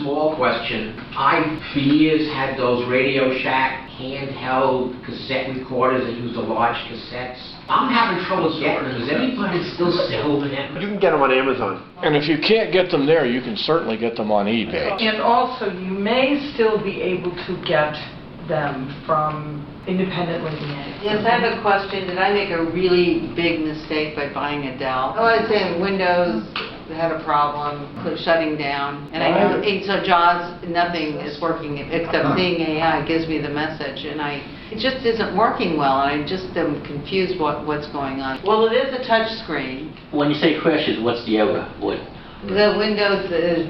small question. I, for years, had those Radio Shack handheld cassette recorders that use the large cassettes. I'm having trouble getting them. Is anybody still selling them? You can get them on Amazon. And if you can't get them there, you can certainly get them on eBay. And also, you may still be able to get them from independently made. Yes, I have a question. Did I make a really big mistake by buying a Dell? Oh, I was saying Windows had a problem shutting down, and I know, and so JAWS, nothing is working except seeing AI gives me the message, and it just isn't working well, and I just am confused what's going on. Well, it is a touch screen. When you say crashes, what's the error? What? The Windows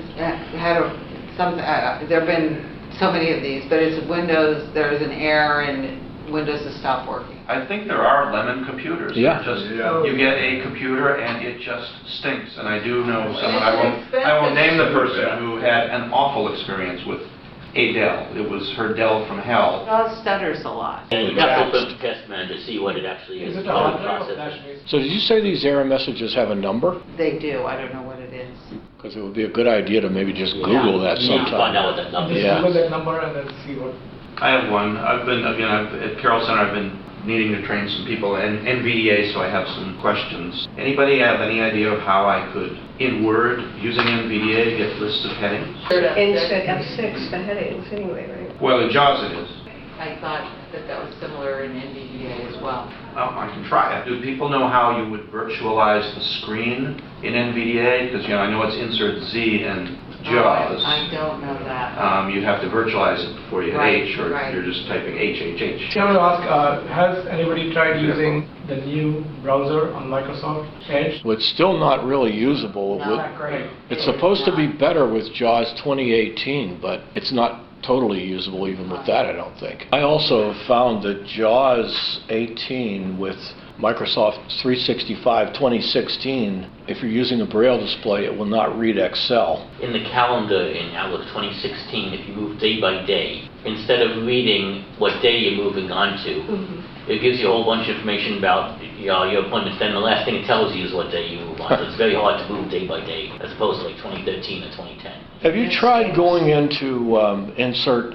there have been so many of these, but it's Windows, there's an error, and Windows has stopped working. I think there are lemon computers. Yeah. You get a computer and it just stinks. And I do know someone, I won't name the person, who had an awful experience with a Dell. It was her Dell from hell. JAWS stutters a lot. And you have to open up the test manager to see what it actually is. So did you say these error messages have a number? They do. I don't know what it is. Because it would be a good idea to maybe just Google that You need to find out sometime. what that number is. Yeah. Google that number and then see what. I have one. At Carroll Center, I've been needing to train some people in NVDA, so I have some questions. Anybody have any idea of how I could, in Word, using NVDA, get lists of headings? Insert F6, the headings anyway, right? Well, in JAWS it is. I thought that was similar in NVDA as well. Well, I can try it. Do people know how you would virtualize the screen in NVDA? Because, I know it's insert Z in JAWS. I don't know that. You have to virtualize it before you hit Right, H, or right. you're just typing HHH. I want to ask, has anybody tried using the new browser on Microsoft Edge? Well, it's still not really usable. Not great. It's supposed to be better with JAWS 2018, but it's not totally usable even with that, I don't think. I also found that JAWS 18 with Microsoft 365 2016, if you're using a Braille display, it will not read Excel. In the calendar in Outlook 2016, if you move day by day, instead of reading what day you're moving on to, it gives you a whole bunch of information about your appointments. Then the last thing it tells you is what day you move on. So it's very hard to move day by day, as opposed to like 2013 or 2010. Have you tried going into insert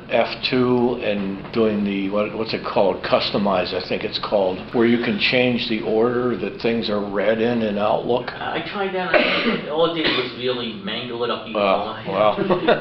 F2 and doing the, what's it called, customize, I think it's called, where you can change the order that things are read in Outlook? I tried that, and all it did was really mangle it up even more. Wow.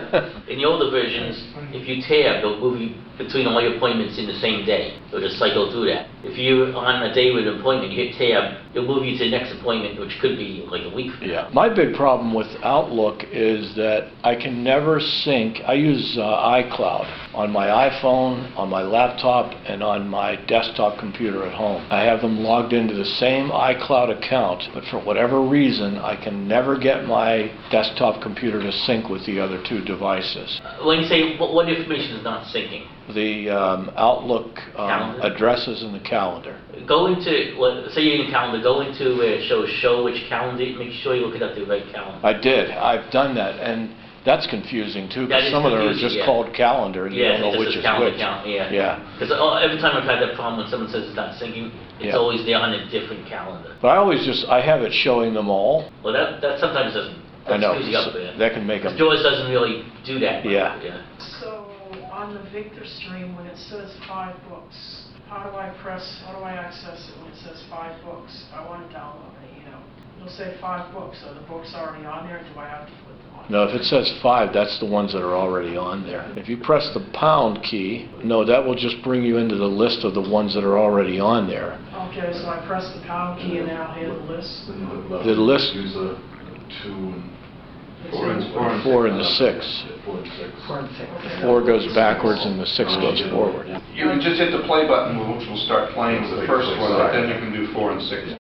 In the older versions, if you tab, it'll move you between all your appointments in the same day. It'll just cycle through that. If you're on a day with an appointment, you hit tab, it'll move you to the next appointment, which could be like a week from now. Yeah. My big problem with Outlook is that I can never sync. I use iCloud on my iPhone, on my laptop, and on my desktop computer at home. I have them logged into the same iCloud account, but for whatever reason, I can never get my desktop computer to sync with the other two devices. When you say, what information is not syncing? The Outlook Calendar? addresses in the calendar. Go into, say you're in calendar, go into where it shows show which calendar, make sure you look it up the right calendar. I did. I've done that, and that's confusing too, That because is some of them are confusing, just yeah. called calendar, and you don't know it which just is says calendar which. count, yeah. Yeah. Because every time I've had that problem when someone says it's not syncing, it's Yeah. always there on a different calendar. But I have it showing them all. Well, that sometimes doesn't. I know, That's up there. that can make them. JAWS doesn't really do that. Yeah. So on the Victor stream, when it says 5 books, how do I access it when it says 5 books? I want to download it, It'll say 5 books, so the book's already on there, or do I have to put them on? No, if it says 5, that's the ones that are already on there. If you press the pound key, no, that will just bring you into the list of the ones that are already on there. Okay, so I press the pound key and then I'll hear the list. The list, Use the 2 and 4 and the 6. 4 and 6. 4 and 6. The 4 goes backwards and the 6 goes forward. You can just hit the play button, which will start playing the first one, but then you can do 4 and 6.